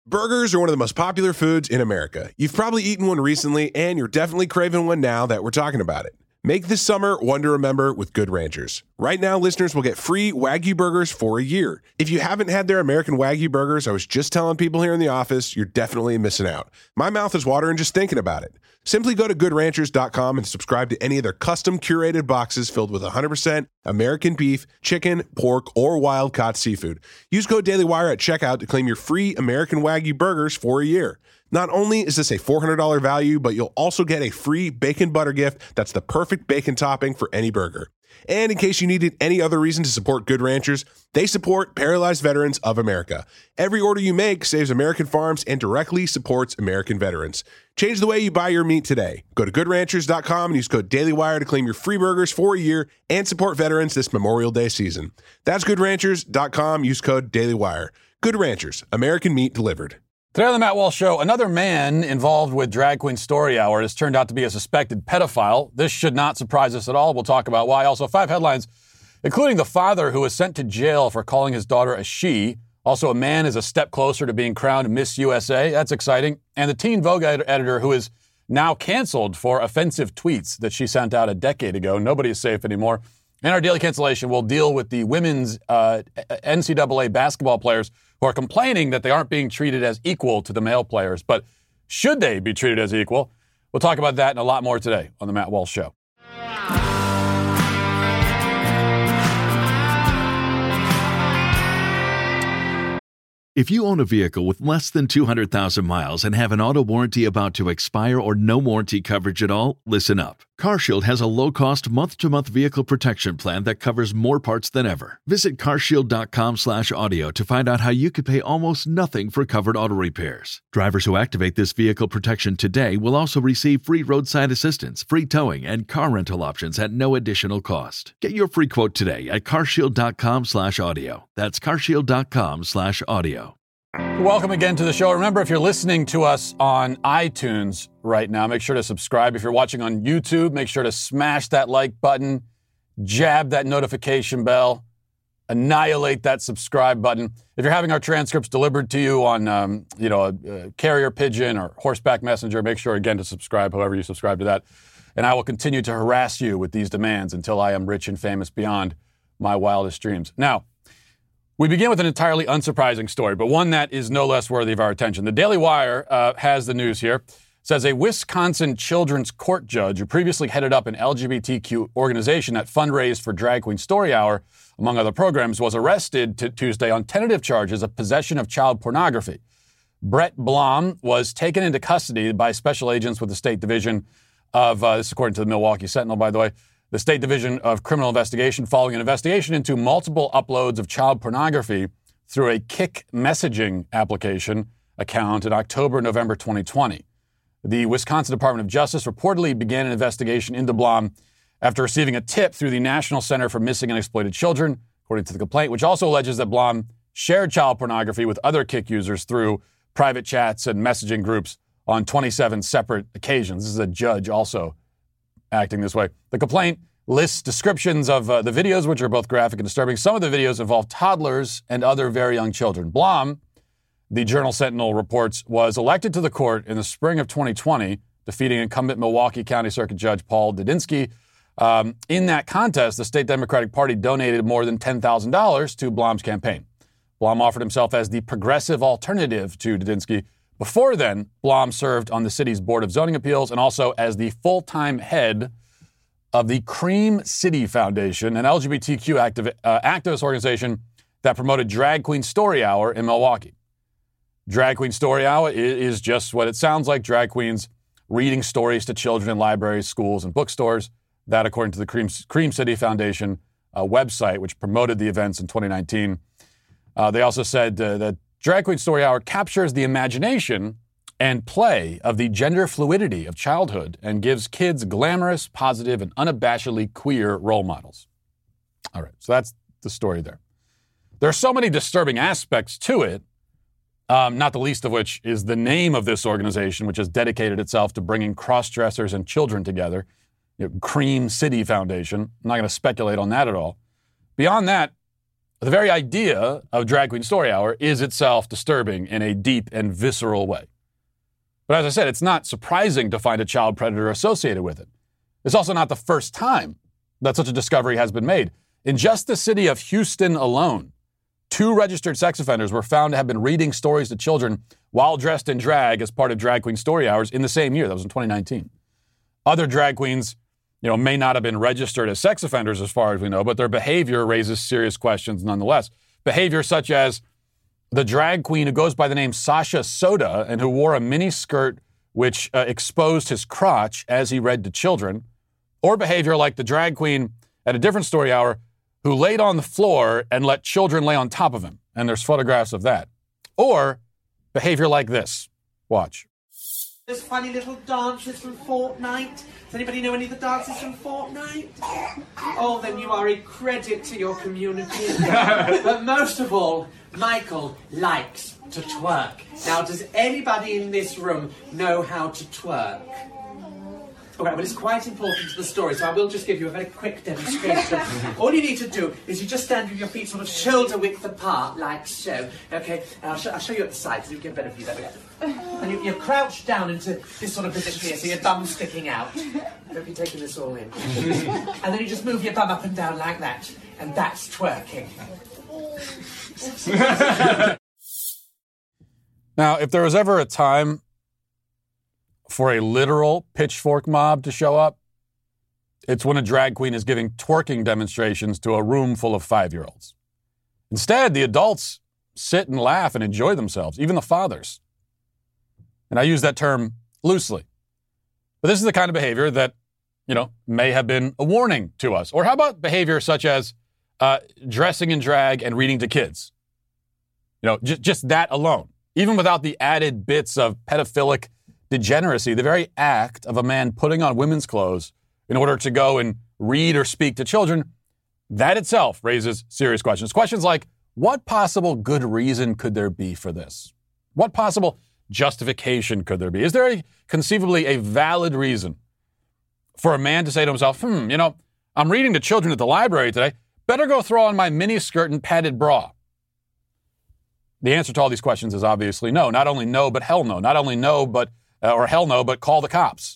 Burgers are one of the most popular foods in America. You've probably eaten one recently, and you're definitely craving one now that we're talking about it. Make this summer one to remember with Good Ranchers. Right now, listeners will get free Wagyu burgers for a year. If you haven't had their American Wagyu burgers, I was just telling people here in the office, you're definitely missing out. My mouth is watering just thinking about it. Simply go to goodranchers.com and subscribe to any of their custom curated boxes filled with 100% American beef, chicken, pork, or wild-caught seafood. Use code DailyWire at checkout to claim your free American Wagyu burgers for a year. Not only is this a $400 value, but you'll also get a free bacon butter gift that's the perfect bacon topping for any burger. And in case you needed any other reason to support Good Ranchers, they support Paralyzed Veterans of America. Every order you make saves American farms and directly supports American veterans. Change the way you buy your meat today. Go to goodranchers.com and use code DailyWire to claim your free burgers for a year and support veterans this Memorial Day season. That's goodranchers.com. Use code DailyWire. Good Ranchers, American meat delivered. Today on the Matt Walsh Show, another man involved with Drag Queen Story Hour has turned out to be a suspected pedophile. This should not surprise us at all. We'll talk about why. Also, 5 headlines, including the father who was sent to jail for calling his daughter a she. Also, a man is a step closer to being crowned Miss USA. That's exciting. And the Teen Vogue editor who is now canceled for offensive tweets that she sent out a decade ago. Nobody is safe anymore. In our daily cancellation, we'll deal with the women's NCAA basketball players who are complaining that they aren't being treated as equal to the male players. But should they be treated as equal? We'll talk about that and a lot more today on the Matt Walsh Show. If you own a vehicle with less than 200,000 miles and have an auto warranty about to expire or no warranty coverage at all, listen up. CarShield has a low-cost month-to-month vehicle protection plan that covers more parts than ever. Visit carshield.com/audio to find out how you could pay almost nothing for covered auto repairs. Drivers who activate this vehicle protection today will also receive free roadside assistance, free towing, and car rental options at no additional cost. Get your free quote today at carshield.com/audio. That's carshield.com/audio. Welcome again to the show. Remember, if you're listening to us on iTunes right now, make sure to subscribe. If you're watching on YouTube, make sure to smash that like button, jab that notification bell, annihilate that subscribe button. If you're having our transcripts delivered to you on, a carrier pigeon or horseback messenger, make sure again to subscribe, however you subscribe to that. And I will continue to harass you with these demands until I am rich and famous beyond my wildest dreams. Now, we begin with an entirely unsurprising story, but one that is no less worthy of our attention. The Daily Wire has the news here. It says a Wisconsin children's court judge who previously headed up an LGBTQ organization that fundraised for Drag Queen Story Hour, among other programs, was arrested Tuesday on tentative charges of possession of child pornography. Brett Blom was taken into custody by special agents with the State Division of, this is according to the Milwaukee Sentinel, by the way, the State Division of Criminal Investigation, following an investigation into multiple uploads of child pornography through a Kik messaging application account in October, November 2020. The Wisconsin Department of Justice reportedly began an investigation into Blom after receiving a tip through the National Center for Missing and Exploited Children, according to the complaint, which also alleges that Blom shared child pornography with other Kik users through private chats and messaging groups on 27 separate occasions. This is a judge also acting this way. The complaint lists descriptions of the videos, which are both graphic and disturbing. Some of the videos involve toddlers and other very young children. Blom, the Journal Sentinel reports, was elected to the court in the spring of 2020, defeating incumbent Milwaukee County Circuit Judge Paul Didinsky. In that contest, the state Democratic Party donated more than $10,000 to Blom's campaign. Blom offered himself as the progressive alternative to Didinsky. Before then, Blom served on the city's Board of Zoning Appeals and also as the full-time head of the Cream City Foundation, an LGBTQ activist organization that promoted Drag Queen Story Hour in Milwaukee. Drag Queen Story Hour is just what it sounds like, drag queens reading stories to children in libraries, schools, and bookstores. That, according to the Cream City Foundation website, which promoted the events in 2019. They also said that Drag Queen Story Hour captures the imagination and play of the gender fluidity of childhood and gives kids glamorous, positive, and unabashedly queer role models. All right, so that's the story there. There are so many disturbing aspects to it, not the least of which is the name of this organization, which has dedicated itself to bringing cross-dressers and children together. Cream City Foundation. I'm not going to speculate on that at all. Beyond that, The very idea of Drag Queen Story Hour is itself disturbing in a deep and visceral way. But as I said, it's not surprising to find a child predator associated with it. It's also not the first time that such a discovery has been made. In just the city of Houston alone, 2 registered sex offenders were found to have been reading stories to children while dressed in drag as part of Drag Queen Story Hours in the same year. That was in 2019. Other drag queens, may not have been registered as sex offenders as far as we know, but their behavior raises serious questions nonetheless. Behavior such as the drag queen who goes by the name Sasha Soda and who wore a mini skirt which exposed his crotch as he read to children, or behavior like the drag queen at a different story hour who laid on the floor and let children lay on top of him, and there's photographs of that. Or behavior like this. Watch. Those funny little dances from Fortnite. Does anybody know any of the dances from Fortnite? Oh, then you are a credit to your community. But most of all, Michael likes to twerk. Now, does anybody in this room know how to twerk? All right, well, it's quite important to the story, so I will just give you a very quick demonstration. All you need to do is you just stand with your feet sort of shoulder width apart, like so. Okay, and I'll show you at the side so you get a better view. There we go. And you crouch down into this sort of position here, so your bum's sticking out. I hope you're taking this all in. And then you just move your bum up and down like that, and that's twerking. Now, if there was ever a time for a literal pitchfork mob to show up, it's when a drag queen is giving twerking demonstrations to a room full of 5-year-olds. Instead, the adults sit and laugh and enjoy themselves, even the fathers. And I use that term loosely. But this is the kind of behavior that, may have been a warning to us. Or how about behavior such as dressing in drag and reading to kids? Just that alone. Even without the added bits of pedophilic degeneracy, the very act of a man putting on women's clothes in order to go and read or speak to children, that itself raises serious questions. Questions like, what possible good reason could there be for this? What possible justification could there be? Is there conceivably a valid reason for a man to say to himself, I'm reading to children at the library today, better go throw on my miniskirt and padded bra? The answer to all these questions is obviously no. Not only no, but hell no. Not only no, but or hell no, but call the cops.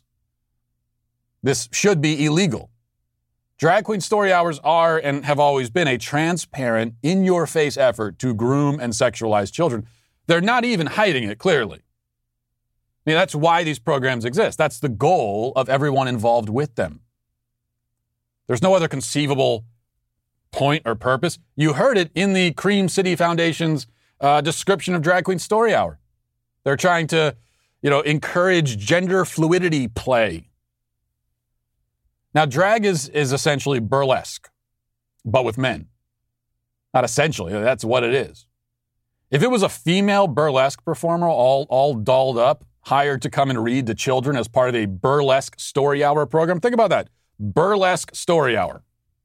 This should be illegal. Drag Queen Story Hours are and have always been a transparent, in-your-face effort to groom and sexualize children. They're not even hiding it, clearly. That's why these programs exist. That's the goal of everyone involved with them. There's no other conceivable point or purpose. You heard it in the Cream City Foundation's description of Drag Queen Story Hour. They're trying to encourage gender fluidity play. Now, drag is essentially burlesque, but with men. Not essentially, that's what it is. If it was a female burlesque performer all dolled up, hired to come and read to children as part of a burlesque story hour program, think about that. Burlesque story hour.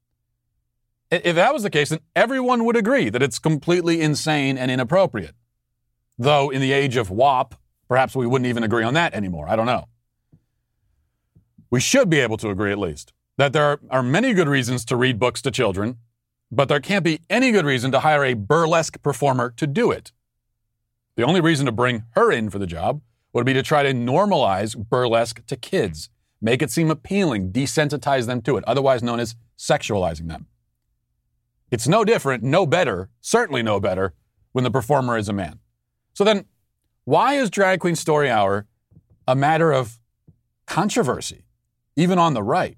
If that was the case, then everyone would agree that it's completely insane and inappropriate. Though in the age of WAP, perhaps we wouldn't even agree on that anymore. I don't know. We should be able to agree at least that there are many good reasons to read books to children, but there can't be any good reason to hire a burlesque performer to do it. The only reason to bring her in for the job would be to try to normalize burlesque to kids, make it seem appealing, desensitize them to it, otherwise known as sexualizing them. It's no different, no better, certainly no better, when the performer is a man. So then, why is Drag Queen Story Hour a matter of controversy, even on the right?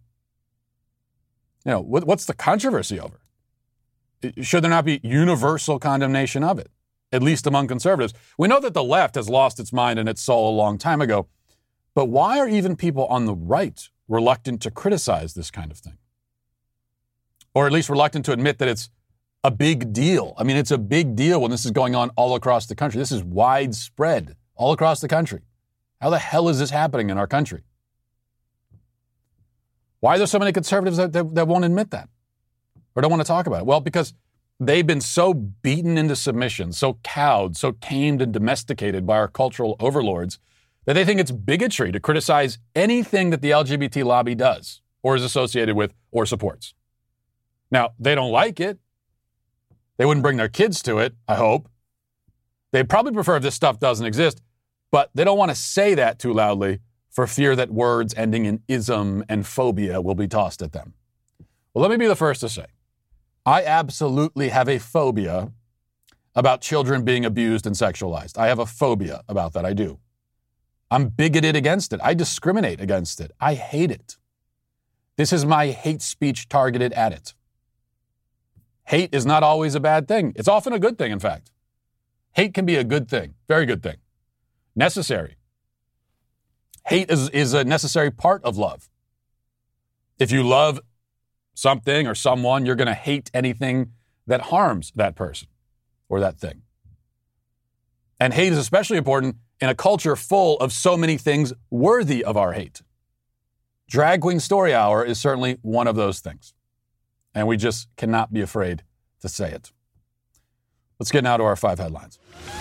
What's the controversy over? Should there not be universal condemnation of it, at least among conservatives? We know that the left has lost its mind and its soul a long time ago, but why are even people on the right reluctant to criticize this kind of thing? Or at least reluctant to admit that it's a big deal. I mean, it's a big deal when this is going on all across the country. This is widespread all across the country. How the hell is this happening in our country? Why are there so many conservatives that won't admit that or don't want to talk about it? Well, because they've been so beaten into submission, so cowed, so tamed and domesticated by our cultural overlords that they think it's bigotry to criticize anything that the LGBT lobby does or is associated with or supports. Now, they don't like it. They wouldn't bring their kids to it, I hope. They'd probably prefer if this stuff doesn't exist, but they don't want to say that too loudly for fear that words ending in ism and phobia will be tossed at them. Well, let me be the first to say, I absolutely have a phobia about children being abused and sexualized. I have a phobia about that. I do. I'm bigoted against it. I discriminate against it. I hate it. This is my hate speech targeted at it. Hate is not always a bad thing. It's often a good thing, in fact. Hate can be a good thing, very good thing, necessary. Hate is a necessary part of love. If you love something or someone, you're going to hate anything that harms that person or that thing. And hate is especially important in a culture full of so many things worthy of our hate. Drag Queen Story Hour is certainly one of those things. And we just cannot be afraid to say it. Let's get now to our 5 headlines.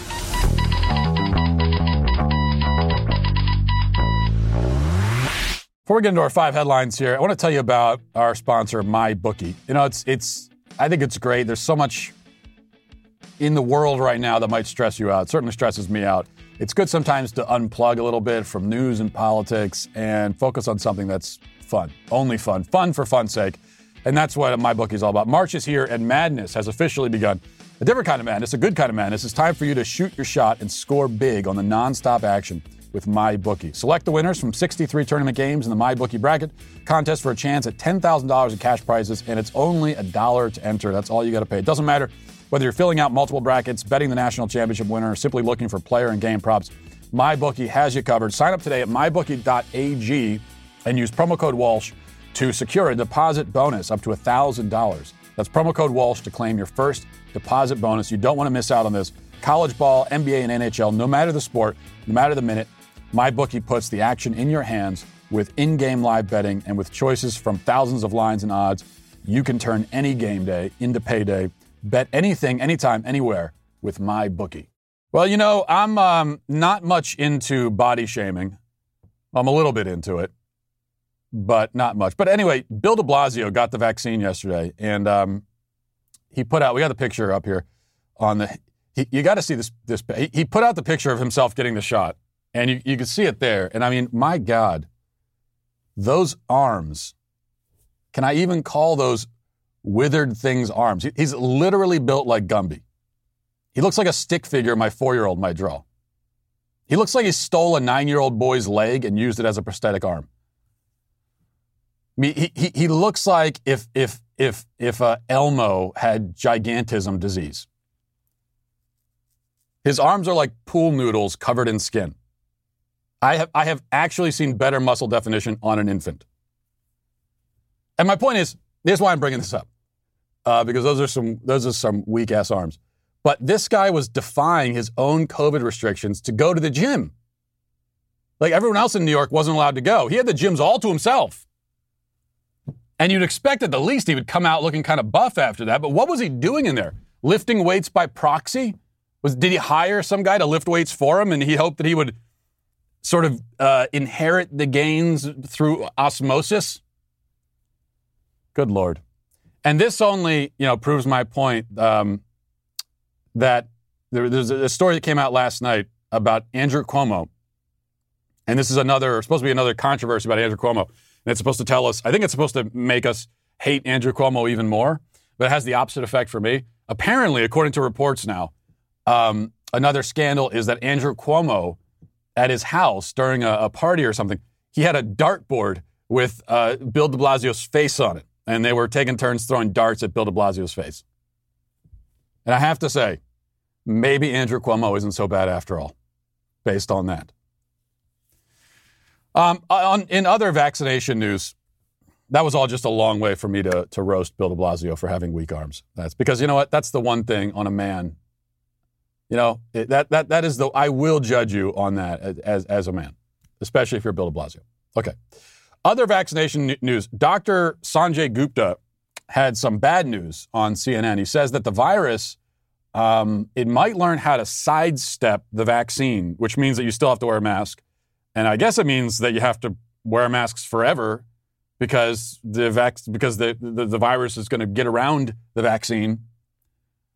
Before we get into our 5 headlines here, I want to tell you about our sponsor, MyBookie. You know, I think it's great. There's so much in the world right now that might stress you out. It certainly stresses me out. It's good sometimes to unplug a little bit from news and politics and focus on something that's fun. Only fun. Fun for fun's sake. And that's what MyBookie is all about. March is here and madness has officially begun. A different kind of madness, a good kind of madness. It's time for you to shoot your shot and score big on the nonstop action with MyBookie. Select the winners from 63 tournament games in the MyBookie bracket. Contest for a chance at $10,000 in cash prizes, and it's only $1 to enter. That's all you got to pay. It doesn't matter whether you're filling out multiple brackets, betting the national championship winner, or simply looking for player and game props. MyBookie has you covered. Sign up today at mybookie.ag and use promo code Walsh to secure a deposit bonus up to $1,000. That's promo code Walsh to claim your first deposit bonus. You don't want to miss out on this. College ball, NBA, and NHL, no matter the sport, no matter the minute, MyBookie puts the action in your hands with in-game live betting, and with choices from thousands of lines and odds, you can turn any game day into payday. Bet anything, anytime, anywhere with MyBookie. Well, you know, I'm not much into body shaming. I'm a little bit into it, but not much. But anyway, Bill de Blasio got the vaccine yesterday, and he put out, we got the picture up here on the, you got to see this. He put out the picture of himself getting the shot, and you can see it there. And I mean, my God, those arms, can I even call those withered things arms? He's literally built like Gumby. He looks like a stick figure my 4-year-old might draw. He looks like he stole a 9-year-old boy's leg and used it as a prosthetic arm. I mean, he looks like if Elmo had gigantism disease. His arms are like pool noodles covered in skin. I have actually seen better muscle definition on an infant. And my point is, here's why I'm bringing this up, because those are some weak ass arms. But this guy was defying his own COVID restrictions to go to the gym. Like everyone else in New York wasn't allowed to go. He had the gyms all to himself. And you'd expect at the least he would come out looking kind of buff after that. But what was he doing in there? Lifting weights by proxy? Did he hire some guy to lift weights for him, and he hoped that he would sort of inherit the gains through osmosis? Good Lord. And this only, proves my point that there's a story that came out last night about Andrew Cuomo. And this is supposed to be another controversy about Andrew Cuomo. And it's supposed to tell us, I think it's supposed to make us hate Andrew Cuomo even more, but it has the opposite effect for me. Apparently, according to reports now, another scandal is that Andrew Cuomo, at his house during a party or something, he had a dartboard with Bill de Blasio's face on it. And they were taking turns throwing darts at Bill de Blasio's face. And I have to say, maybe Andrew Cuomo isn't so bad after all, based on that. In other vaccination news, that was all just a long way for me to roast Bill de Blasio for having weak arms. That's because, you know what? That's the one thing on a man. That is I will judge you on that as a man, especially if you're Bill de Blasio. Okay. Other vaccination news. Dr. Sanjay Gupta had some bad news on CNN. He says that the virus, it might learn how to sidestep the vaccine, which means that you still have to wear a mask. And I guess it means that you have to wear masks forever because the virus is going to get around the vaccine.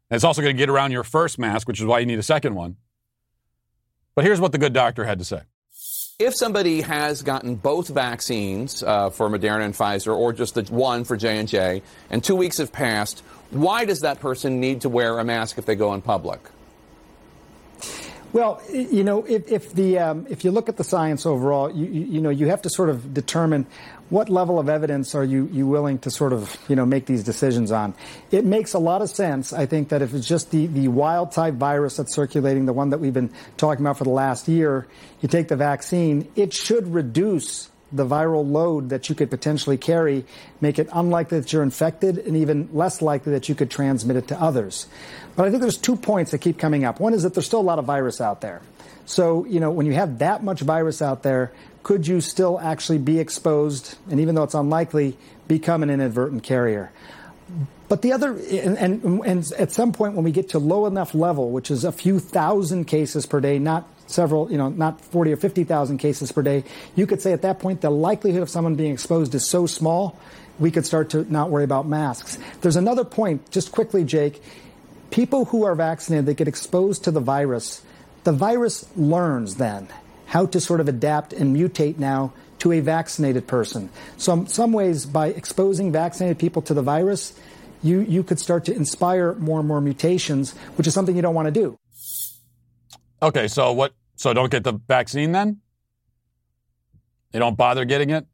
And it's also going to get around your first mask, which is why you need a second one. But here's what the good doctor had to say. If somebody has gotten both vaccines for Moderna and Pfizer, or just the one for J&J, and 2 weeks have passed, why does that person need to wear a mask if they go in public? Well, if you look at the science overall, you have to sort of determine what level of evidence are you willing to sort of, make these decisions on. It makes a lot of sense, I think, that if it's just the wild type virus that's circulating, the one that we've been talking about for the last year, you take the vaccine, it should reduce the viral load that you could potentially carry, make it unlikely that you're infected, and even less likely that you could transmit it to others. But I think there's 2 points that keep coming up. One is that there's still a lot of virus out there. So, when you have that much virus out there, could you still actually be exposed, and even though it's unlikely, become an inadvertent carrier? But the other, and at some point when we get to low enough level, which is a few thousand cases per day, not several, not 40 or 50,000 cases per day, you could say at that point the likelihood of someone being exposed is so small, we could start to not worry about masks. There's another point, just quickly, Jake. People who are vaccinated, they get exposed to the virus learns then how to sort of adapt and mutate now to a vaccinated person. So in some ways, by exposing vaccinated people to the virus, you could start to inspire more and more mutations, which is something you don't want to do. Okay, so don't get the vaccine then? They don't bother getting it?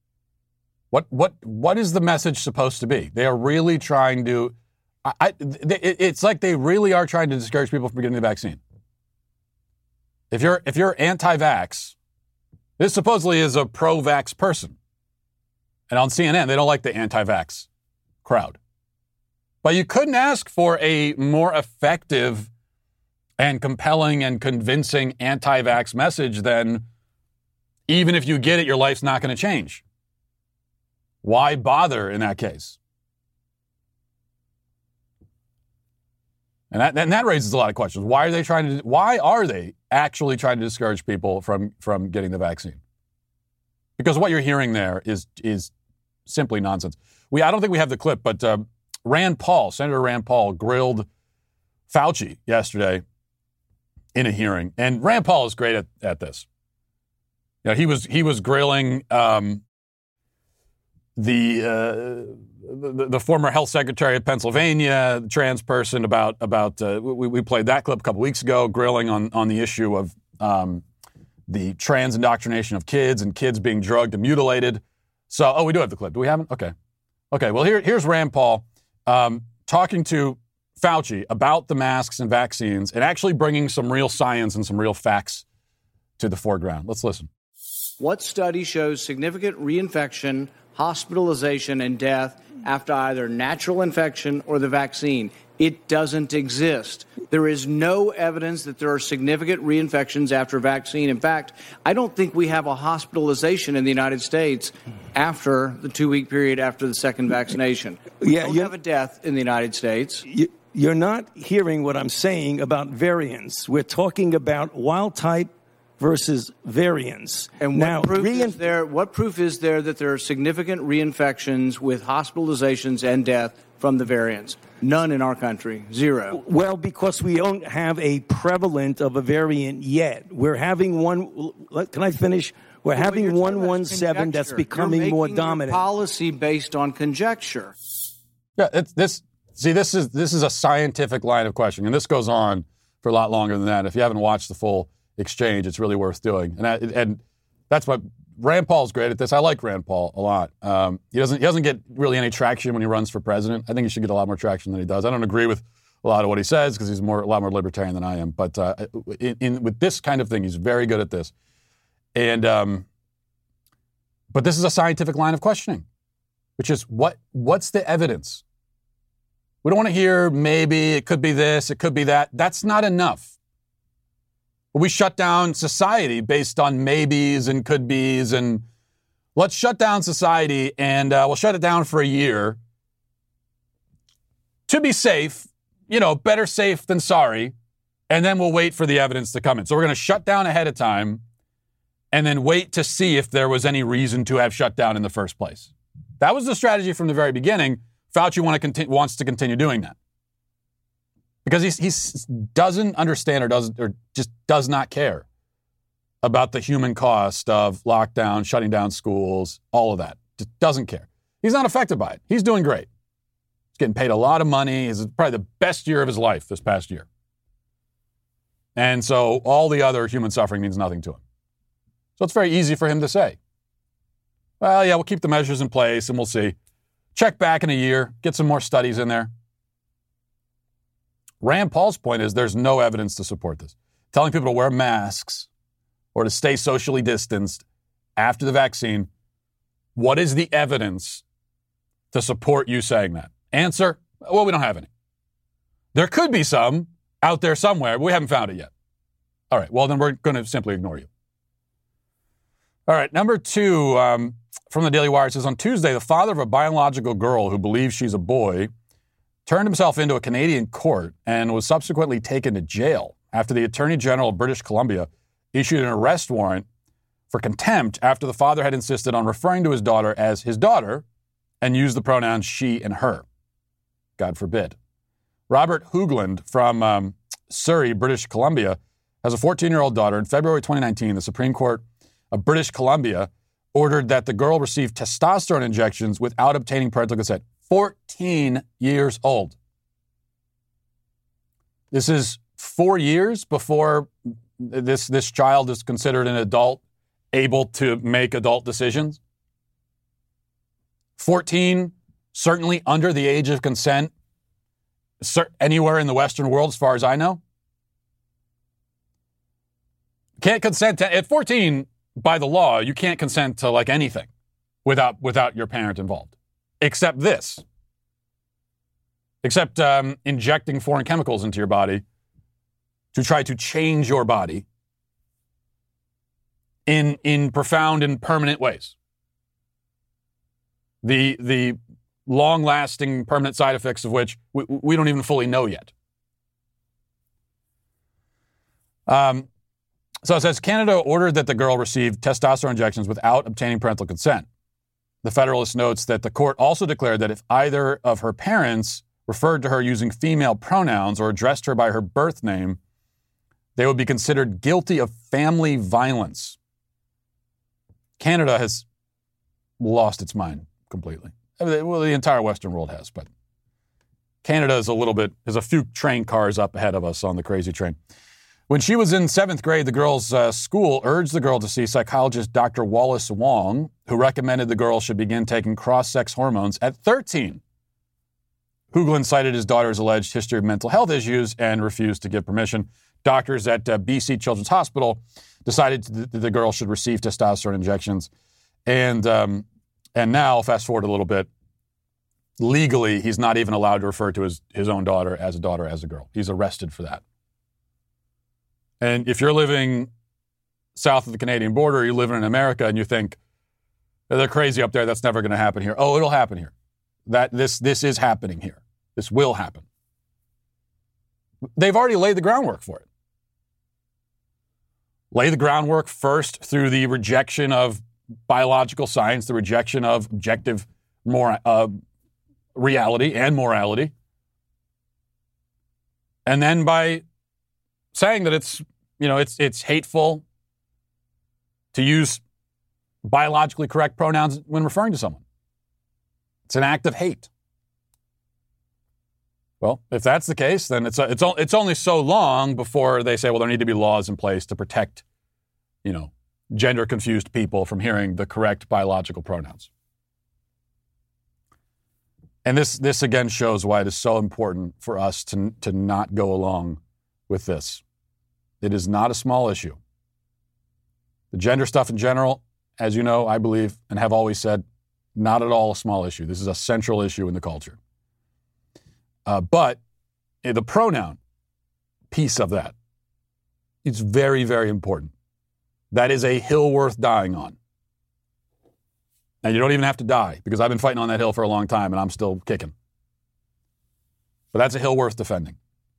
What is the message supposed to be? They are really trying to it's like they really are trying to discourage people from getting the vaccine. If you're anti-vax, this supposedly is a pro-vax person. And on CNN, they don't like the anti-vax crowd. But you couldn't ask for a more effective and compelling and convincing anti-vax message than, even if you get it, your life's not going to change. Why bother in that case? And that raises a lot of questions. Why are they actually trying to discourage people from getting the vaccine? Because what you're hearing there is simply nonsense. I don't think we have the clip, but Senator Rand Paul grilled Fauci yesterday in a hearing, and Rand Paul is great at this. He was grilling the former health secretary of Pennsylvania, trans person, about we played that clip a couple weeks ago, grilling on the issue of the trans indoctrination of kids and kids being drugged and mutilated. So, we do have the clip. Do we have it? Okay. Well, here's Rand Paul talking to Fauci about the masks and vaccines and actually bringing some real science and some real facts to the foreground. Let's listen. What study shows significant reinfection, hospitalization, and death after either natural infection or the vaccine? It doesn't exist. There is no evidence that there are significant reinfections after vaccine. In fact, I don't think we have a hospitalization in the United States after the 2-week period after the second vaccination. We don't have a death in the United States. You're not hearing what I'm saying about variants. We're talking about wild type versus variants. And what proof is there that there are significant reinfections with hospitalizations and death from the variants? None in our country. Zero. Well, because we don't have a prevalent of a variant yet. We're having one. Can I finish? We're having 117 that's becoming more dominant. Policy based on conjecture. Yeah, this is a scientific line of questioning, and this goes on for a lot longer than that. If you haven't watched the full exchange, it's really worth doing, and that's what Rand Paul's great at this. I like Rand Paul a lot. He doesn't get really any traction when he runs for president. I think he should get a lot more traction than he does. I don't agree with a lot of what he says because he's a lot more libertarian than I am. But with this kind of thing, he's very good at this. And but this is a scientific line of questioning, which is what's the evidence? We don't want to hear maybe it could be this, it could be that. That's not enough. We shut down society based on maybes and could be's, and let's shut down society and we'll shut it down for a year to be safe, better safe than sorry, and then we'll wait for the evidence to come in. So we're going to shut down ahead of time and then wait to see if there was any reason to have shut down in the first place. That was the strategy from the very beginning. Fauci wants to continue doing that. Because he doesn't understand or just does not care about the human cost of lockdown, shutting down schools, all of that. Just doesn't care. He's not affected by it. He's doing great. He's getting paid a lot of money. It's probably the best year of his life this past year. And so all the other human suffering means nothing to him. So it's very easy for him to say, well, yeah, we'll keep the measures in place and we'll see. Check back in a year, get some more studies in there. Rand Paul's point is there's no evidence to support this. Telling people to wear masks or to stay socially distanced after the vaccine, what is the evidence to support you saying that? Answer, well, we don't have any. There could be some out there somewhere, but we haven't found it yet. All right, well, then we're going to simply ignore you. All right, number 2 from the Daily Wire says, on Tuesday, the father of a biological girl who believes she's a boy turned himself into a Canadian court and was subsequently taken to jail after the Attorney General of British Columbia issued an arrest warrant for contempt after the father had insisted on referring to his daughter as his daughter and used the pronouns she and her. God forbid. Robert Hoogland from Surrey, British Columbia, has a 14-year-old daughter. In February 2019, the Supreme Court of British Columbia ordered that the girl receive testosterone injections without obtaining parental consent. 14 years old. This is 4 years before this child is considered an adult, able to make adult decisions. 14, certainly under the age of consent, anywhere in the Western world, as far as I know. Can't consent to, at 14, by the law, you can't consent to like anything without your parent involved. Except this. Except injecting foreign chemicals into your body to try to change your body in profound and permanent ways. The long-lasting permanent side effects of which we don't even fully know yet. So it says, Canada ordered that the girl receive testosterone injections without obtaining parental consent. The Federalist notes that the court also declared that if either of her parents referred to her using female pronouns or addressed her by her birth name, they would be considered guilty of family violence. Canada has lost its mind completely. Well, the entire Western world has, but Canada is there's a few train cars up ahead of us on the crazy train. When she was in 7th grade, the girl's school urged the girl to see psychologist Dr. Wallace Wong, who recommended the girl should begin taking cross-sex hormones at 13. Hoogland cited his daughter's alleged history of mental health issues and refused to give permission. Doctors at BC Children's Hospital decided that the girl should receive testosterone injections. And now, fast forward a little bit, legally, he's not even allowed to refer to his own daughter as a girl. He's arrested for that. And if you're living south of the Canadian border, you're living in America, and you think, they're crazy up there, that's never going to happen here. Oh, it'll happen here. This is happening here. This will happen. They've already laid the groundwork for it. Lay the groundwork first through the rejection of biological science, the rejection of objective reality and morality. And then by saying that it's hateful to use biologically correct pronouns when referring to someone. It's an act of hate. Well, if that's the case, then it's only so long before they say, well, there need to be laws in place to protect, gender-confused people from hearing the correct biological pronouns. And this again shows why it is so important for us to not go along with this. It is not a small issue. The gender stuff in general, as you know, I believe and have always said, not at all a small issue. This is a central issue in the culture. But the pronoun piece of that is very, very important. That is a hill worth dying on. And you don't even have to die, because I've been fighting on that hill for a long time and I'm still kicking. But that's a hill worth defending.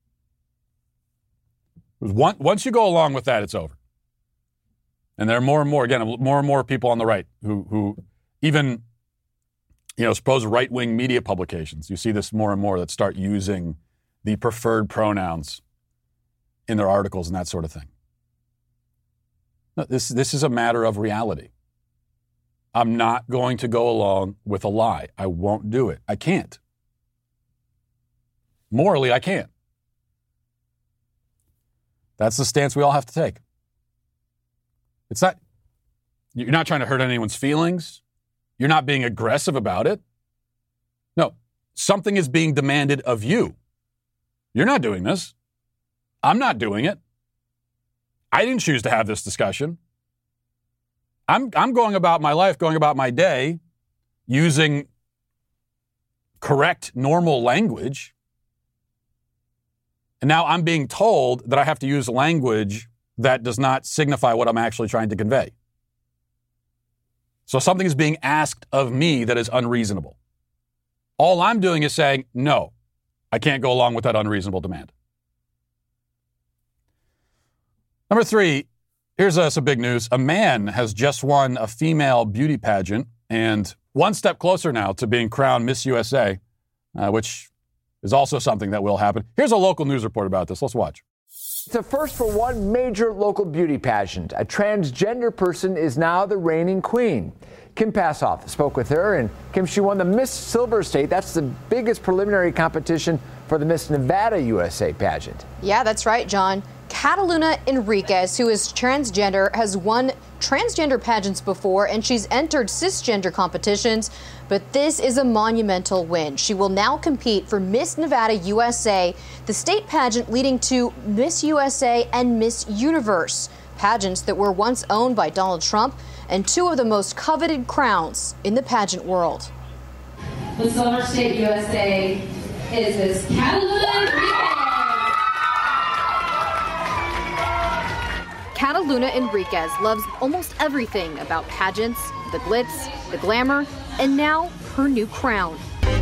Once you go along with that, it's over. And there are more and more people on the right who even, supposed right-wing media publications, you see this more and more, that start using the preferred pronouns in their articles and that sort of thing. No, this is a matter of reality. I'm not going to go along with a lie. I won't do it. I can't. Morally, I can't. That's the stance we all have to take. It's not, you're not trying to hurt anyone's feelings. You're not being aggressive about it. No, something is being demanded of you. You're not doing this. I'm not doing it. I didn't choose to have this discussion. I'm going about my life, going about my day, using correct, normal language. And now I'm being told that I have to use language that does not signify what I'm actually trying to convey. So something is being asked of me that is unreasonable. All I'm doing is saying, no, I can't go along with that unreasonable demand. Number 3, here's some big news. A man has just won a female beauty pageant and one step closer now to being crowned Miss USA, which is also something that will happen. Here's a local news report about this. Let's watch. It's a first for one major local beauty pageant. A transgender person is now the reigning queen. Kim Passoff spoke with her, and Kim, she won the Miss Silver State. That's the biggest preliminary competition for the Miss Nevada USA pageant. Yeah, that's right, John. Catalina Enriquez, who is transgender, has won transgender pageants before, and she's entered cisgender competitions, but this is a monumental win. She will now compete for Miss Nevada USA, the state pageant leading to Miss USA and Miss Universe, pageants that were once owned by Donald Trump and two of the most coveted crowns in the pageant world. The Silver State USA is Miss Catalina Enriquez. Catalina Enriquez loves almost everything about pageants, the glitz, the glamour, and now her new crown.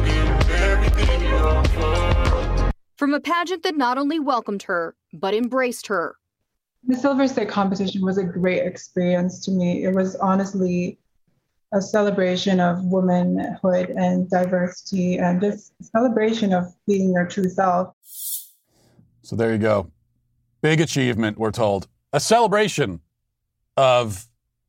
From a pageant that not only welcomed her, but embraced her. The Silver State competition was a great experience to me. It was honestly a celebration of womanhood and diversity and just a celebration of being your true self. So there you go. Big achievement, we're told. A celebration of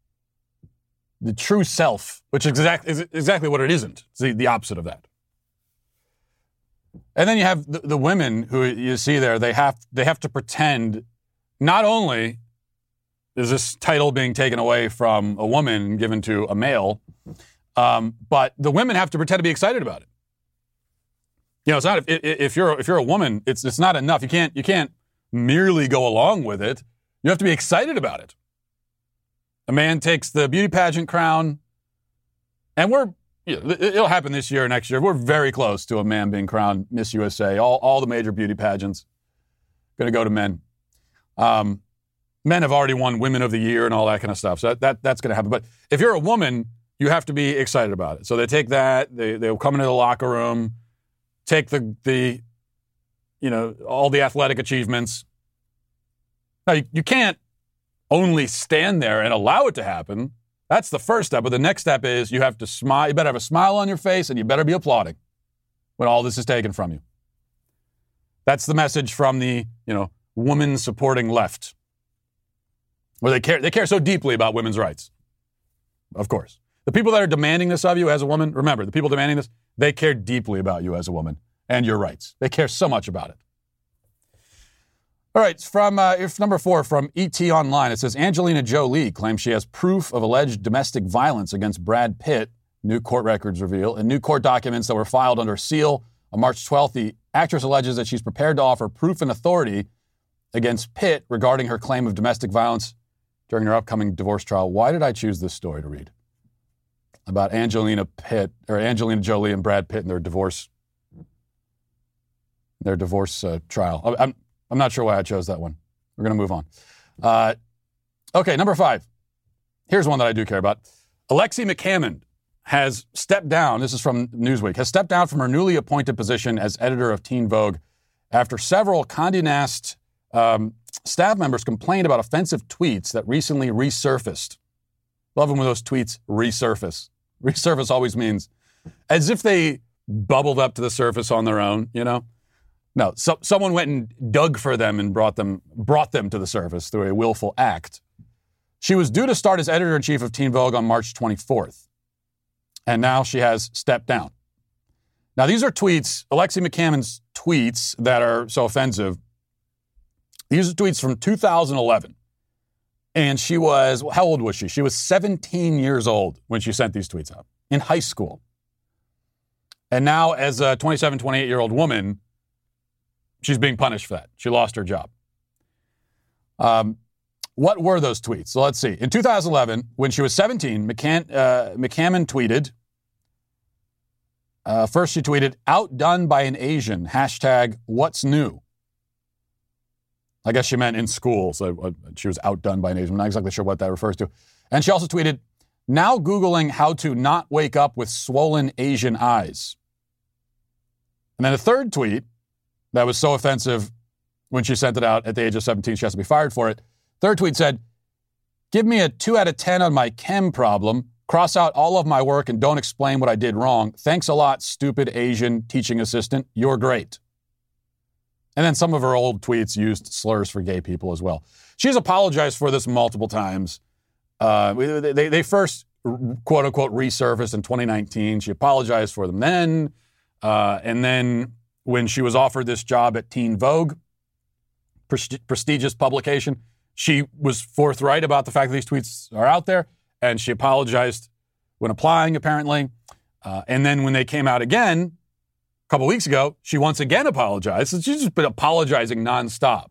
the true self, which is exactly what it isn't. It's the opposite of that. And then you have the women who you see there. They have to pretend. Not only is this title being taken away from a woman and given to a male, but the women have to pretend to be excited about it. You know, it's not if you're a woman, it's not enough. You can't merely go along with it. You have to be excited about it. A man takes the beauty pageant crown, and it'll happen this year or next year. We're very close to a man being crowned Miss USA. All the major beauty pageants going to go to men. Men have already won Women of the Year and all that kind of stuff. So that's going to happen. But if you're a woman, you have to be excited about it. So they take that. They'll come into the locker room, take the all the athletic achievements. Now, you can't only stand there and allow it to happen. That's the first step. But the next step is you have to smile. You better have a smile on your face, and you better be applauding when all this is taken from you. That's the message from the, woman supporting left, where they care so deeply about women's rights. Of course. The people that are demanding this of you as a woman, remember, the people demanding this, they care deeply about you as a woman and your rights. They care so much about it. All right, from number 4 from ET Online, it says Angelina Jolie claims she has proof of alleged domestic violence against Brad Pitt. New court records reveal. In new court documents that were filed under seal on March 12th, the actress alleges that she's prepared to offer proof and authority against Pitt regarding her claim of domestic violence during her upcoming divorce trial. Why did I choose this story to read? About Angelina Jolie and Brad Pitt and their divorce trial. I'm not sure why I chose that one. We're going to move on. Okay, number 5. Here's one that I do care about. Alexi McCammond has stepped down, this is from Newsweek, has stepped down from her newly appointed position as editor of Teen Vogue after several Condé Nast staff members complained about offensive tweets that recently resurfaced. Love them when those tweets resurface. Resurface always means as if they bubbled up to the surface on their own, No, someone went and dug for them and brought them to the surface through a willful act. She was due to start as editor-in-chief of Teen Vogue on March 24th, and now she has stepped down. Now, these are tweets, Alexi McCammon's tweets that are so offensive. These are tweets from 2011, and she was, how old was she? She was 17 years old when she sent these tweets out, in high school. And now, as a 27, 28-year-old woman, she's being punished for that. She lost her job. What were those tweets? So let's see. In 2011, when she was 17, McCammon tweeted, first she tweeted, outdone by an Asian, hashtag what's new. I guess she meant in school, so she was outdone by an Asian. I'm not exactly sure what that refers to. And she also tweeted, now Googling how to not wake up with swollen Asian eyes. And then a third tweet that was so offensive when she sent it out at the age of 17, she has to be fired for it. Third tweet said, give me a 2 out of 10 on my chem problem, cross out all of my work and don't explain what I did wrong. Thanks a lot, stupid Asian teaching assistant. You're great. And then some of her old tweets used slurs for gay people as well. She's apologized for this multiple times. They first, quote unquote, resurfaced in 2019. She apologized for them then. And then when she was offered this job at Teen Vogue, prestigious publication, she was forthright about the fact that these tweets are out there, and she apologized when applying, apparently. And then when they came out again, a couple weeks ago, she once again apologized. So she's just been apologizing nonstop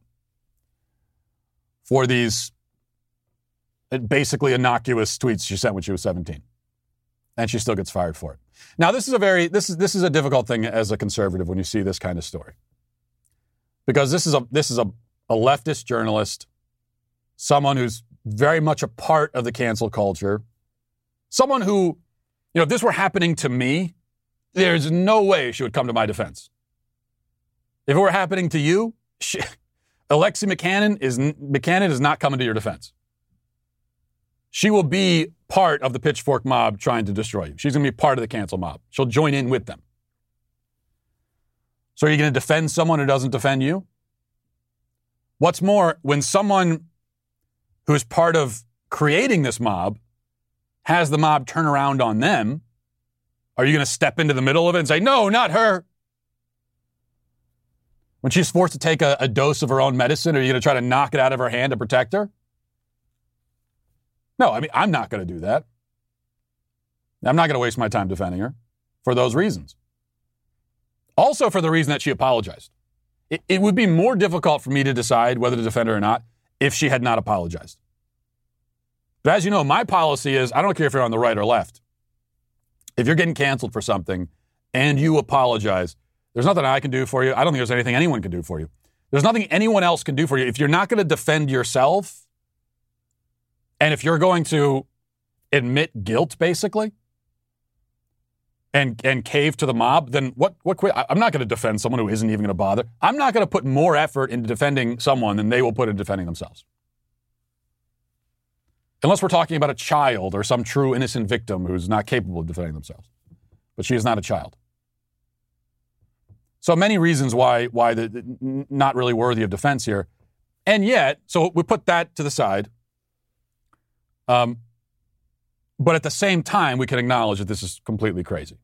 for these basically innocuous tweets she sent when she was 17. And she still gets fired for it. Now, this is a difficult thing as a conservative when you see this kind of story. Because this is a leftist journalist, someone who's very much a part of the cancel culture, someone who, if this were happening to me, there's no way she would come to my defense. If it were happening to you, Alexi McCannon is not coming to your defense. She will be part of the pitchfork mob trying to destroy you. She's going to be part of the cancel mob. She'll join in with them. So are you going to defend someone who doesn't defend you? What's more, when someone who is part of creating this mob has the mob turn around on them, are you going to step into the middle of it and say, no, not her? When she's forced to take a dose of her own medicine, are you going to try to knock it out of her hand to protect her? No, I mean, I'm not going to do that. I'm not going to waste my time defending her for those reasons. Also for the reason that she apologized. It would be more difficult for me to decide whether to defend her or not if she had not apologized. But as you know, my policy is, I don't care if you're on the right or left. If you're getting canceled for something and you apologize, there's nothing I can do for you. I don't think there's anything anyone can do for you. There's nothing anyone else can do for you. If you're not going to defend yourself, and if you're going to admit guilt, basically, and cave to the mob, then what I'm not going to defend someone who isn't even going to bother. I'm not going to put more effort into defending someone than they will put into defending themselves. Unless we're talking about a child or some true innocent victim who's not capable of defending themselves. But she is not a child. So many reasons why not really worthy of defense here. And yet, so we put that to the side. But at the same time, we can acknowledge that this is completely crazy.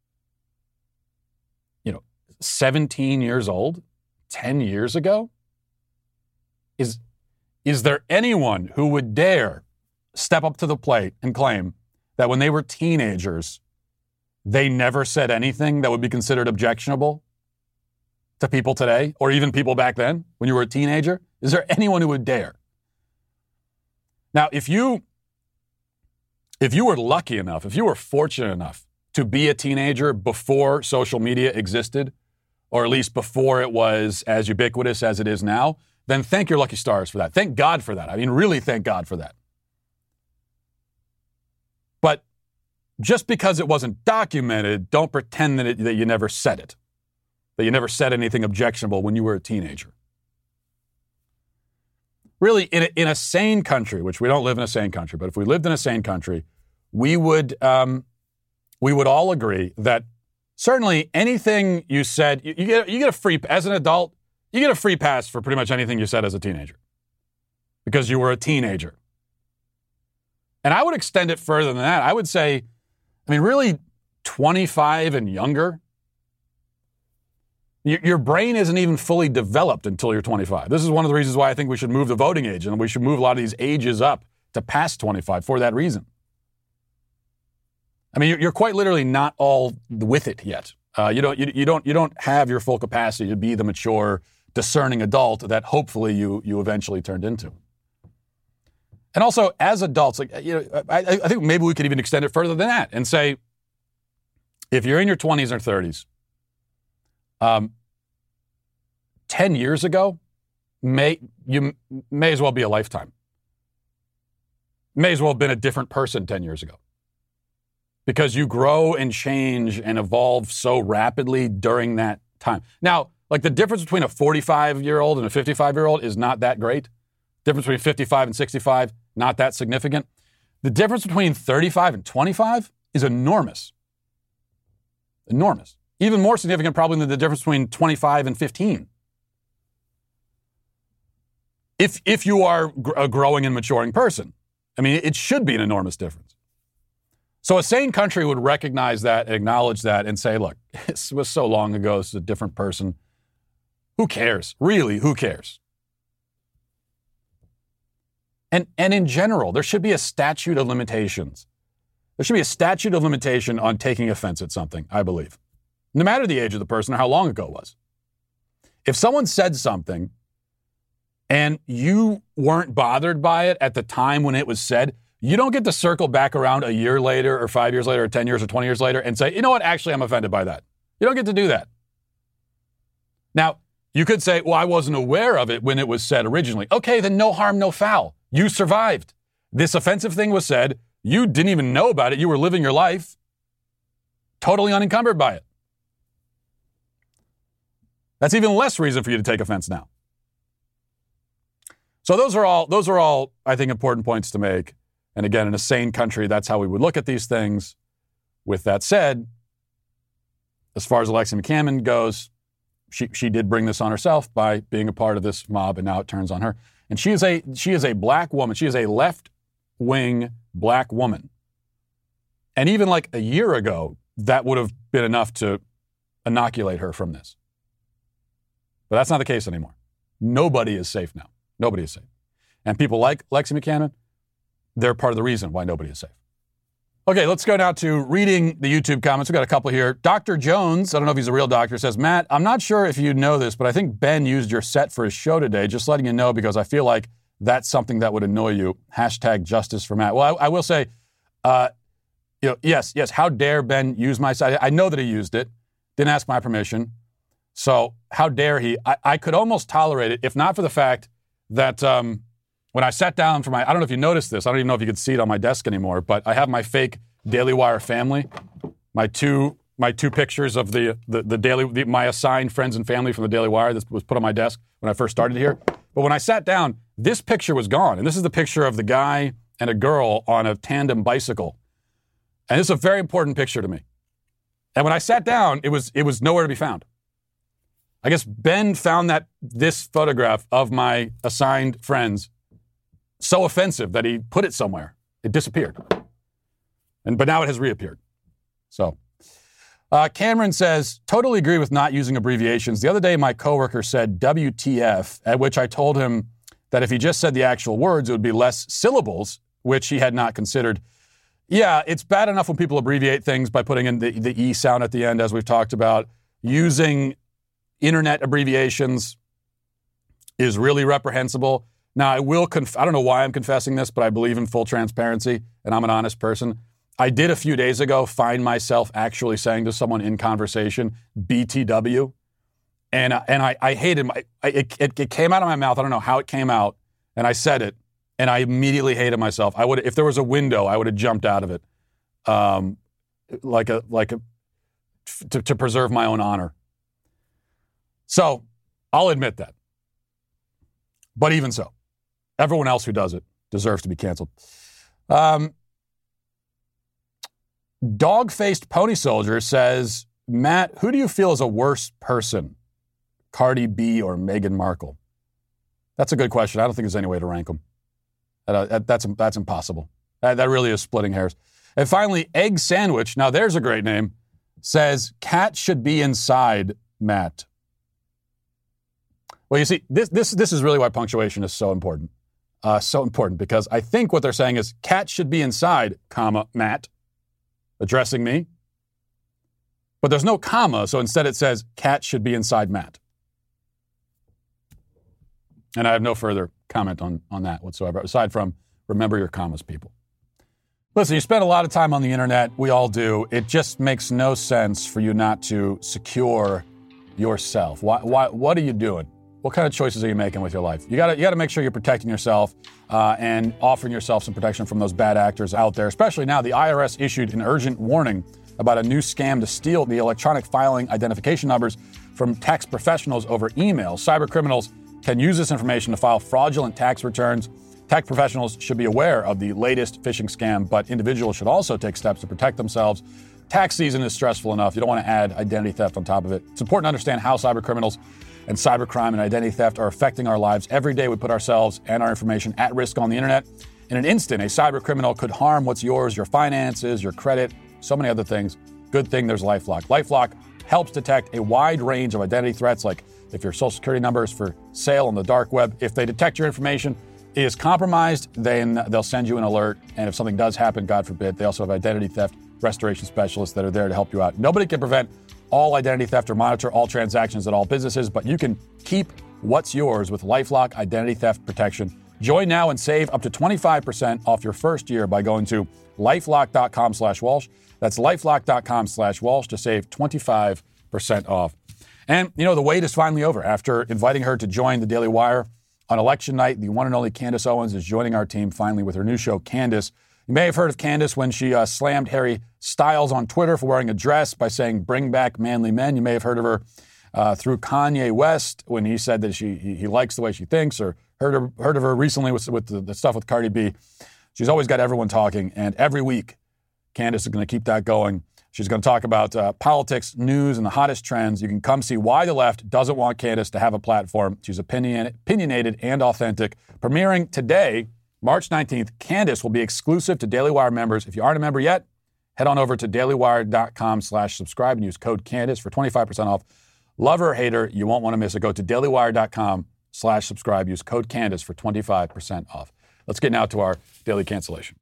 17 years old, 10 years ago? Is there anyone who would dare step up to the plate and claim that when they were teenagers, they never said anything that would be considered objectionable to people today, or even people back then when you were a teenager? Is there anyone who would dare? Now, if you were lucky enough, if you were fortunate enough to be a teenager before social media existed, or at least before it was as ubiquitous as it is now, then thank your lucky stars for that. Thank God for that. I mean, really thank God for that. But just because it wasn't documented, don't pretend that you never said it, that you never said anything objectionable when you were a teenager. Really, in a sane country, which we don't live in a sane country, but if we lived in a sane country, we would all agree that certainly anything you said, you get a free, as an adult, you get a free pass for pretty much anything you said as a teenager because you were a teenager. And I would extend it further than that. I would say, really 25 and younger. Your brain isn't even fully developed until you're 25. This is one of the reasons why I think we should move the voting age, and we should move a lot of these ages up to past 25 for that reason. You're quite literally not all with it yet. You don't have your full capacity to be the mature, discerning adult that hopefully you eventually turned into. And also, as adults, I think maybe we could even extend it further than that and say, if you're in your 20s or 30s, 10 years ago, you may as well be a lifetime. May as well have been a different person 10 years ago. Because you grow and change and evolve so rapidly during that time. Now, the difference between a 45-year-old and a 55-year-old is not that great. The difference between 55 and 65, not that significant. The difference between 35 and 25 is enormous. Enormous. Even more significant probably than the difference between 25 and 15. If you are a growing and maturing person. It should be an enormous difference. So a sane country would recognize that, acknowledge that, and say, look, this was so long ago, it's a different person. Who cares? Really, who cares? And in general, there should be a statute of limitations. There should be a statute of limitation on taking offense at something, I believe. No matter the age of the person or how long ago it was. If someone said something and you weren't bothered by it at the time when it was said, you don't get to circle back around a year later or 5 years later or 10 years or 20 years later and say, you know what, actually I'm offended by that. You don't get to do that. Now, you could say, well, I wasn't aware of it when it was said originally. Okay, then no harm, no foul. You survived. This offensive thing was said. You didn't even know about it. You were living your life totally unencumbered by it. That's even less reason for you to take offense now. So those are all, I think, important points to make. And again, in a sane country, that's how we would look at these things. With that said, as far as Alexia McCammon goes, she did bring this on herself by being a part of this mob, and now it turns on her. And she is a black woman. She is a left-wing black woman. And even a year ago, that would have been enough to inoculate her from this. But that's not the case anymore. Nobody is safe now. Nobody is safe. And people like Alexia McCammon, they're part of the reason why nobody is safe. Okay, let's go now to reading the YouTube comments. We've got a couple here. Dr. Jones, I don't know if he's a real doctor, says, Matt, I'm not sure if you know this, but I think Ben used your set for his show today. Just letting you know because I feel like that's something that would annoy you. # justice for Matt. Well, I will say, yes, how dare Ben use my set? I know that he used it. Didn't ask my permission. So how dare he? I could almost tolerate it if not for the fact that when I sat down for I don't know if you noticed this. I don't even know if you could see it on my desk anymore, but I have my fake Daily Wire family, my two pictures of my assigned friends and family from the Daily Wire that was put on my desk when I first started here. But when I sat down, this picture was gone. And this is the picture of the guy and a girl on a tandem bicycle. And this is a very important picture to me. And when I sat down, it was nowhere to be found. I guess Ben found this photograph of my assigned friends so offensive that he put it somewhere. It disappeared. But now it has reappeared. So, Cameron says, totally agree with not using abbreviations. The other day, my coworker said WTF, at which I told him that if he just said the actual words, it would be less syllables, which he had not considered. Yeah, it's bad enough when people abbreviate things by putting in the E sound at the end, as we've talked about. Using internet abbreviations is really reprehensible. Now, I don't know why I'm confessing this, but I believe in full transparency, and I'm an honest person. I did a few days ago find myself actually saying to someone in conversation, BTW, and I hated it came out of my mouth. I don't know how it came out, and I said it, and I immediately hated myself. If there was a window, I would have jumped out of it, to preserve my own honor. So I'll admit that. But even so, everyone else who does it deserves to be canceled. Dog-faced pony soldier says, Matt, who do you feel is a worse person, Cardi B or Meghan Markle? That's a good question. I don't think there's any way to rank them. That's impossible. That really is splitting hairs. And finally, Egg Sandwich, now there's a great name, says, cat should be inside, Matt. Well, you see, this is really why punctuation is so important. So important because I think what they're saying is cat should be inside, comma, Matt, addressing me. But there's no comma, so instead it says cat should be inside Matt. And I have no further comment on that whatsoever, aside from remember your commas, people. Listen, you spend a lot of time on the internet. We all do. It just makes no sense for you not to secure yourself. What are you doing? What kind of choices are you making with your life? You got to make sure you're protecting yourself and offering yourself some protection from those bad actors out there. Especially now, the IRS issued an urgent warning about a new scam to steal the electronic filing identification numbers from tax professionals over email. Cyber criminals can use this information to file fraudulent tax returns. Tax professionals should be aware of the latest phishing scam, but individuals should also take steps to protect themselves. Tax season is stressful enough. You don't want to add identity theft on top of it. It's important to understand how cyber criminals and cybercrime and identity theft are affecting our lives. Every day we put ourselves and our information at risk on the internet. In an instant, a cyber criminal could harm what's yours, your finances, your credit, so many other things. Good thing there's LifeLock. LifeLock helps detect a wide range of identity threats, like if your social security number is for sale on the dark web. If they detect your information is compromised, then they'll send you an alert. And if something does happen, God forbid, they also have identity theft restoration specialists that are there to help you out. Nobody can prevent all identity theft or monitor all transactions at all businesses, but you can keep what's yours with LifeLock Identity Theft Protection. Join now and save up to 25% off your first year by going to LifeLock.com/Walsh. That's LifeLock.com/Walsh to save 25% off. And, the wait is finally over. After inviting her to join the Daily Wire on election night, the one and only Candace Owens is joining our team finally with her new show, Candace. You may have heard of Candace when she slammed Harry Styles on Twitter for wearing a dress by saying, "Bring back manly men." You may have heard of her through Kanye West when he said that he likes the way she thinks, or heard of her recently with the stuff with Cardi B. She's always got everyone talking, and every week, Candace is going to keep that going. She's going to talk about politics, news, and the hottest trends. You can come see why the left doesn't want Candace to have a platform. She's opinionated and authentic. Premiering today, March 19th, Candace will be exclusive to Daily Wire members. If you aren't a member yet, head on over to dailywire.com/subscribe and use code Candace for 25% off. Love or hate her, you won't want to miss it. Go to dailywire.com/subscribe. Use code Candace for 25% off. Let's get now to our daily cancellation.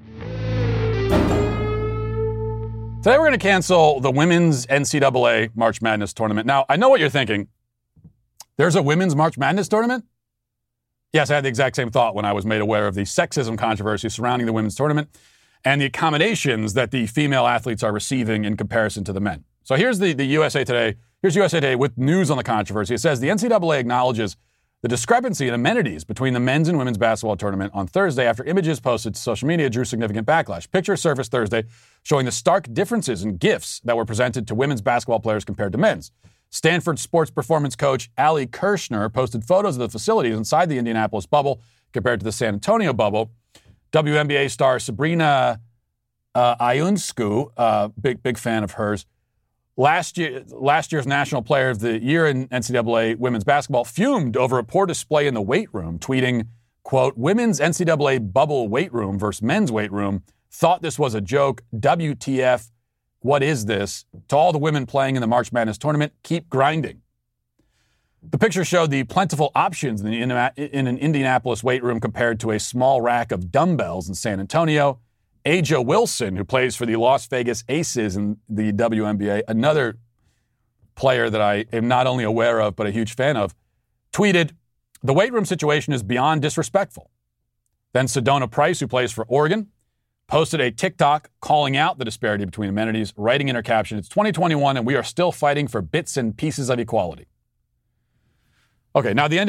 Today we're going to cancel the women's NCAA March Madness tournament. Now, I know what you're thinking. There's a women's March Madness tournament? Yes, I had the exact same thought when I was made aware of the sexism controversy surrounding the women's tournament and the accommodations that the female athletes are receiving in comparison to the men. So here's the USA Today. Here's USA Today with news on the controversy. It says the NCAA acknowledges the discrepancy in amenities between the men's and women's basketball tournament on Thursday after images posted to social media drew significant backlash. Pictures surfaced Thursday showing the stark differences in gifts that were presented to women's basketball players compared to men's. Stanford sports performance coach Ali Kirshner posted photos of the facilities inside the Indianapolis bubble compared to the San Antonio bubble. WNBA star Sabrina Ionescu, big fan of hers, last year's National Player of the Year in NCAA women's basketball, fumed over a poor display in the weight room, tweeting, quote, "Women's NCAA bubble weight room versus men's weight room. Thought this was a joke. WTF. What is this? To all the women playing in the March Madness tournament, keep grinding." The picture showed the plentiful options in an Indianapolis weight room compared to a small rack of dumbbells in San Antonio. Aja Wilson, who plays for the Las Vegas Aces in the WNBA, another player that I am not only aware of but a huge fan of, tweeted, "The weight room situation is beyond disrespectful." Then Sedona Price, who plays for Oregon, posted a TikTok calling out the disparity between amenities, writing in her caption, "It's 2021 and we are still fighting for bits and pieces of equality." Okay, now the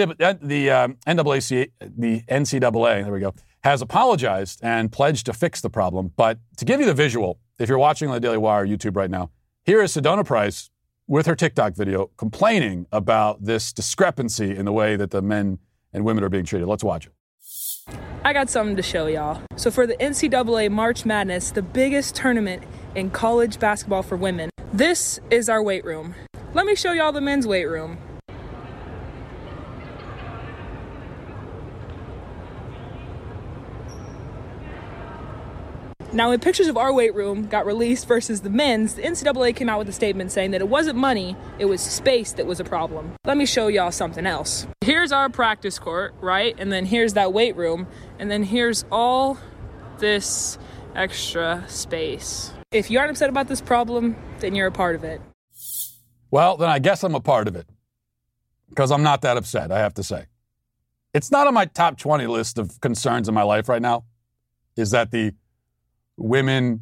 NCAA, there we go, has apologized and pledged to fix the problem. But to give you the visual, if you're watching on the Daily Wire YouTube right now, here is Sedona Price with her TikTok video complaining about this discrepancy in the way that the men and women are being treated. Let's watch it. I got something to show y'all. So for the NCAA March Madness, the biggest tournament in college basketball for women, This is our weight room. Let me show y'all the men's weight room. Now, when pictures of our weight room got released versus the men's, the NCAA came out with a statement saying that it wasn't money, it was space that was a problem. Let me show y'all something else. Here's our practice court, right? And then here's that weight room. And then here's all this extra space. If you aren't upset about this problem, then you're a part of it. Well, then I guess I'm a part of it. Because I'm not that upset, I have to say. It's not on my top 20 list of concerns in my life right now, is that the women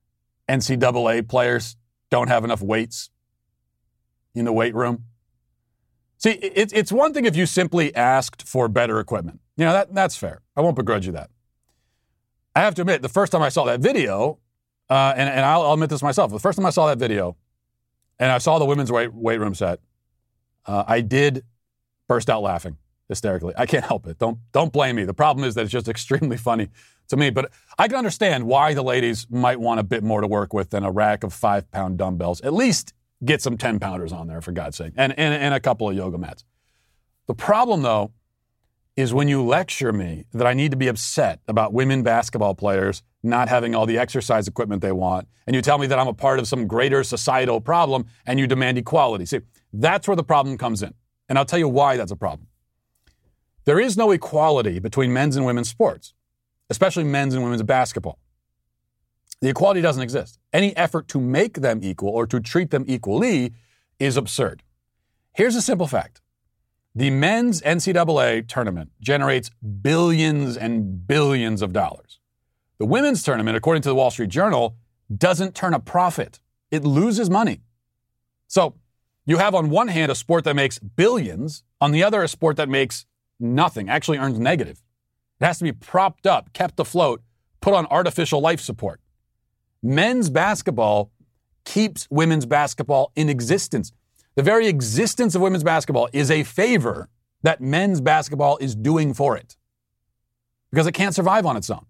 NCAA players don't have enough weights in the weight room. See, it's one thing if you simply asked for better equipment. You know, that's fair. I won't begrudge you that. I have to admit, the first time I saw that video, and I'll admit this myself, the first time I saw that video and I saw the women's weight room set, I did burst out laughing hysterically. I can't help it. Don't blame me. The problem is that it's just extremely funny to me. But I can understand why the ladies might want a bit more to work with than a rack of 5-pound dumbbells. At least get some 10-pounders on there, for God's sake, and a couple of yoga mats. The problem, though, is when you lecture me that I need to be upset about women basketball players not having all the exercise equipment they want, and you tell me that I'm a part of some greater societal problem, and you demand equality. See, that's where the problem comes in. And I'll tell you why that's a problem. There is no equality between men's and women's sports, especially men's and women's basketball. The equality doesn't exist. Any effort to make them equal or to treat them equally is absurd. Here's a simple fact. The men's NCAA tournament generates billions and billions of dollars. The women's tournament, according to the Wall Street Journal, doesn't turn a profit. It loses money. So you have on one hand a sport that makes billions, on the other a sport that makes nothing, actually earns negative. It has to be propped up, kept afloat, put on artificial life support. Men's basketball keeps women's basketball in existence. The very existence of women's basketball is a favor that men's basketball is doing for it because it can't survive on its own.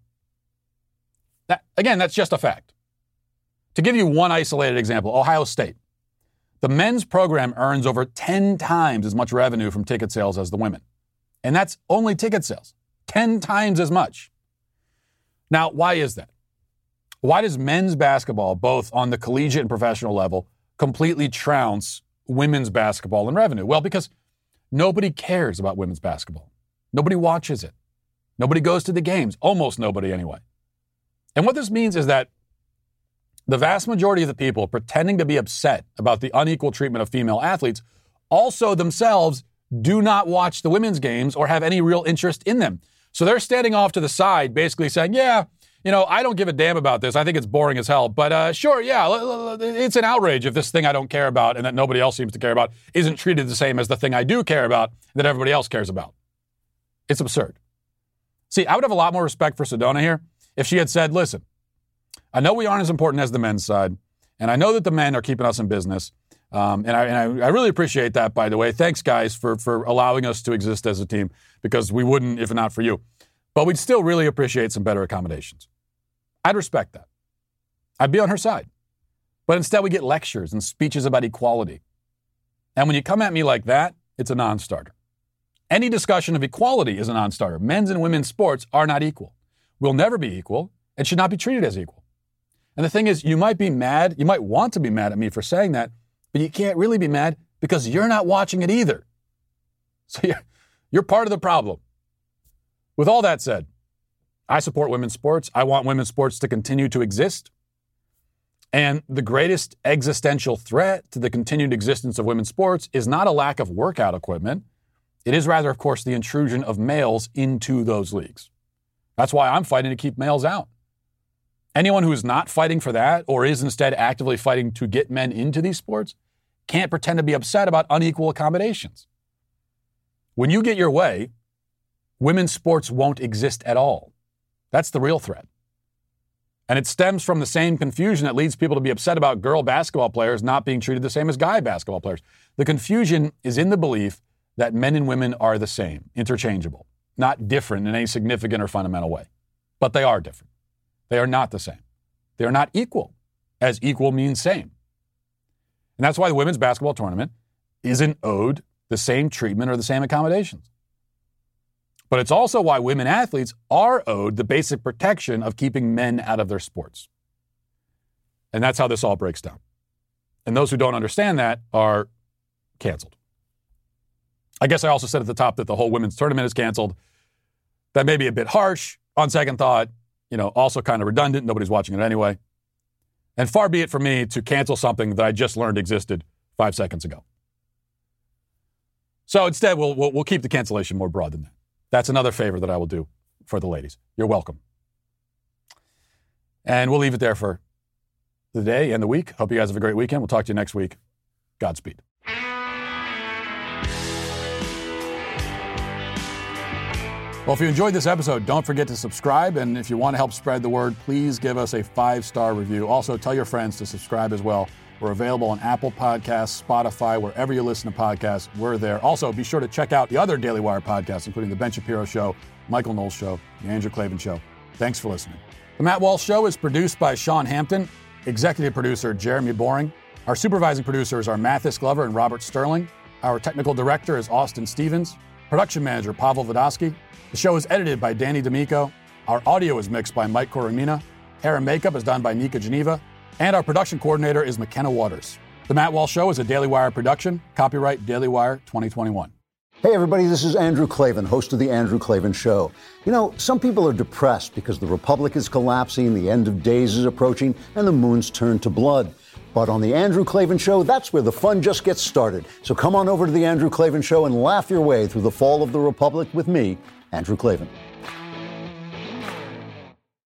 That's just a fact. To give you one isolated example, Ohio State. The men's program earns over 10 times as much revenue from ticket sales as the women. And that's only ticket sales. 10 times as much. Now, why is that? Why does men's basketball, both on the collegiate and professional level, completely trounce women's basketball in revenue? Well, because nobody cares about women's basketball. Nobody watches it. Nobody goes to the games. Almost nobody, anyway. And what this means is that the vast majority of the people pretending to be upset about the unequal treatment of female athletes also themselves do not watch the women's games or have any real interest in them. So they're standing off to the side, basically saying, yeah, you know, I don't give a damn about this. I think it's boring as hell. But sure, yeah, it's an outrage if this thing I don't care about and that nobody else seems to care about isn't treated the same as the thing I do care about that everybody else cares about. It's absurd. See, I would have a lot more respect for Sedona here if she had said, listen, I know we aren't as important as the men's side, and I know that the men are keeping us in business, and I really appreciate that, by the way. Thanks, guys, for allowing us to exist as a team, because we wouldn't if not for you. But we'd still really appreciate some better accommodations. I'd respect that. I'd be on her side. But instead we get lectures and speeches about equality. And when you come at me like that, it's a non-starter. Any discussion of equality is a non-starter. Men's and women's sports are not equal. We'll never be equal and should not be treated as equal. And the thing is, you might be mad, you might want to be mad at me for saying that, but you can't really be mad because you're not watching it either. So you're part of the problem. With all that said, I support women's sports. I want women's sports to continue to exist. And the greatest existential threat to the continued existence of women's sports is not a lack of workout equipment. It is rather, of course, the intrusion of males into those leagues. That's why I'm fighting to keep males out. Anyone who is not fighting for that or is instead actively fighting to get men into these sports can't pretend to be upset about unequal accommodations. When you get your way, women's sports won't exist at all. That's the real threat. And it stems from the same confusion that leads people to be upset about girl basketball players not being treated the same as guy basketball players. The confusion is in the belief that men and women are the same, interchangeable, not different in any significant or fundamental way. But they are different. They are not the same. They are not equal, as equal means same. And that's why the women's basketball tournament isn't owed the same treatment or the same accommodations. But it's also why women athletes are owed the basic protection of keeping men out of their sports. And that's how this all breaks down. And those who don't understand that are canceled. I guess I also said at the top that the whole women's tournament is canceled. That may be a bit harsh on second thought, also kind of redundant. Nobody's watching it anyway. And far be it from me to cancel something that I just learned existed 5 seconds ago. So instead, we'll keep the cancellation more broad than that. That's another favor that I will do for the ladies. You're welcome. And we'll leave it there for the day and the week. Hope you guys have a great weekend. We'll talk to you next week. Godspeed. Well, if you enjoyed this episode, don't forget to subscribe. And if you want to help spread the word, please give us a 5-star review. Also, tell your friends to subscribe as well. We're available on Apple Podcasts, Spotify, wherever you listen to podcasts. We're there. Also, be sure to check out the other Daily Wire podcasts, including The Ben Shapiro Show, Michael Knowles Show, The Andrew Klavan Show. Thanks for listening. The Matt Walsh Show is produced by Sean Hampton, executive producer Jeremy Boring. Our supervising producers are Mathis Glover and Robert Sterling. Our technical director is Austin Stevens. Production manager Pavel Vodosky. The show is edited by Danny D'Amico. Our audio is mixed by Mike Coromina. Hair and makeup is done by Nika Geneva. And our production coordinator is McKenna Waters. The Matt Walsh Show is a Daily Wire production. Copyright Daily Wire 2021. Hey, everybody, this is Andrew Klavan, host of The Andrew Klavan Show. Some people are depressed because the Republic is collapsing, the end of days is approaching, and the moon's turned to blood. But on The Andrew Klavan Show, that's where the fun just gets started. So come on over to The Andrew Klavan Show and laugh your way through the fall of the Republic with me, Andrew Klavan.